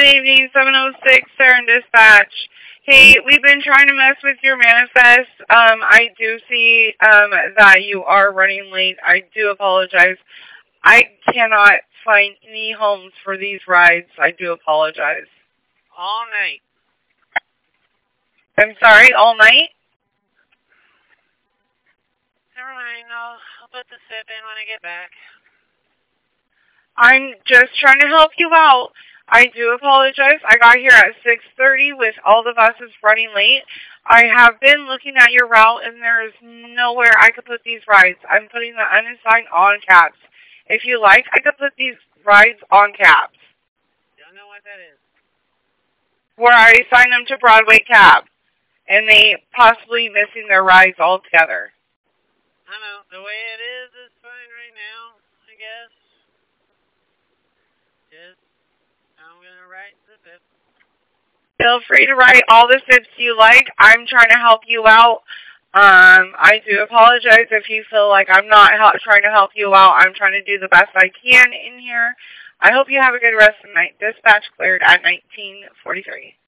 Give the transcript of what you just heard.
evening, 706 Sarin Dispatch. Hey, we've been trying to mess with your manifest. I do see that you are running late. I do apologize. I cannot find any homes for these rides. I do apologize. All night. I'm sorry, all night? Never mind, I'll put the SIP in when I get back. I'm just trying to help you out. I do apologize. I got here at 6:30 with all the buses running late. I have been looking at your route, and there is nowhere I could put these rides. I'm putting the unassigned on cabs. If you like, I could put these rides on cabs. Don't know what that is. Where I assign them to Broadway Cab, and they possibly missing their rides altogether. I know. The way it is fine right now, I guess. I'm going to write the SIP. Feel free to write all the SIPs you like. I'm trying to help you out. I do apologize if you feel like I'm not trying to help you out. I'm trying to do the best I can in here. I hope you have a good rest of the night. Dispatch cleared at 19:43.